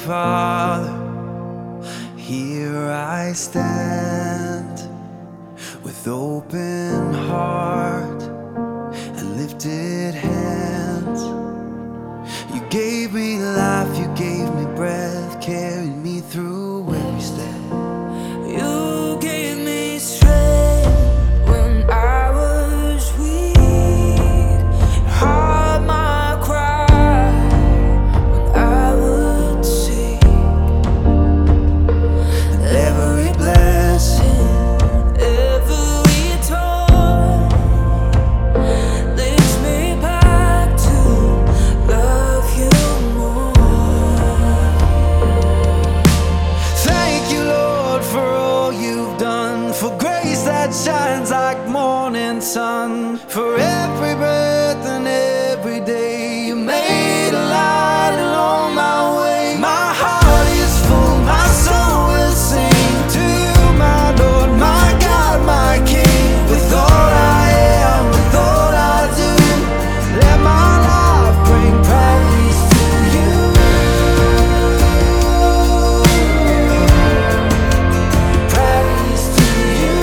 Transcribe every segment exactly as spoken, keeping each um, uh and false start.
Father, here I stand with open heart and lifted hands. You gave me life, you gave me breath, carried me through every step. You gave me strength when I was weak. You heard my cry when I would seek. Every blessing, every toy leads me back to love you more. thank you, Lord, for all you've done, for grace that shines like morning sun, for every breath and every day you made a light along my way. My heart is full, my soul will sing to you, my Lord, my God, my King. With all I am, with all I do, let my life bring praise to you. Praise to you.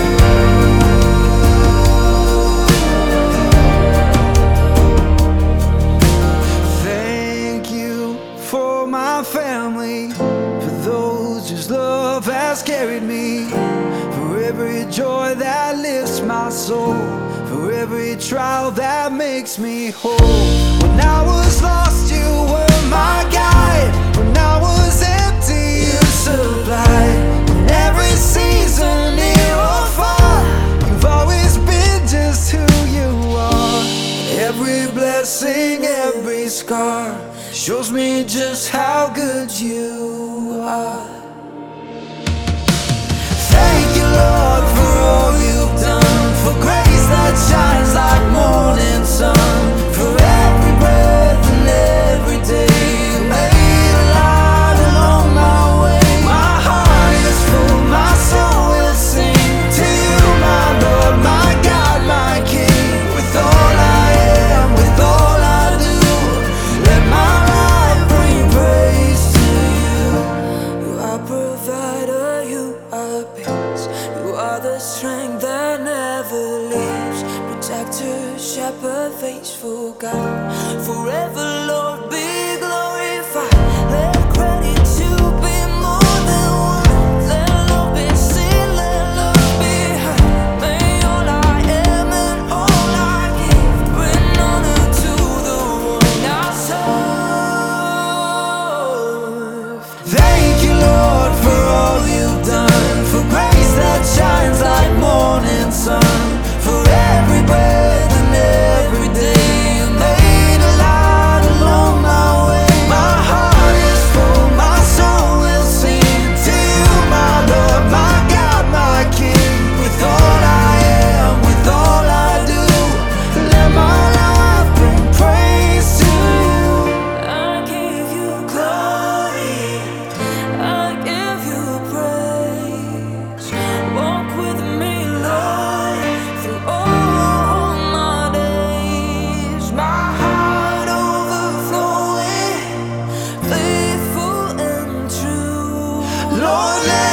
Thank you for my family, for those whose love has carried me, for every joy that lifts my soul, for every trial that makes me whole. When I was lost, you were my guide. When I was empty, you supplied. In every season, near or far, you've always been just who you are. Every blessing, every scar shows me just how good you are. Thank you, Lord, for all you've done, for grace that shines like morning sun, for every breath and every day you made a light along my way. My heart is full, my soul will sing to you, my Lord, my God, my King. With all I am, with all I do, let my life bring praise to you. You are provider, you are peace. You are the strength that never leaves. Protector, shepherd, faithful God. Forever, Lord, be glorified. Let gratitude be more than one. Let love be seen, let love be heard. May all I am and all I give bring honor to the one I serve. Thank you, Lord, for all you've done, for grace that shines like morning sun, for every breath and every day you made a light along my way. My heart is full, my soul will sing to you, my Lord, my God, my King. With all I am, with all I do, let my life bring praise to you. I give you glory, I give you praise. Walk with me, Lord, through all my days. My heart overflowing, faithful and true. Lord, let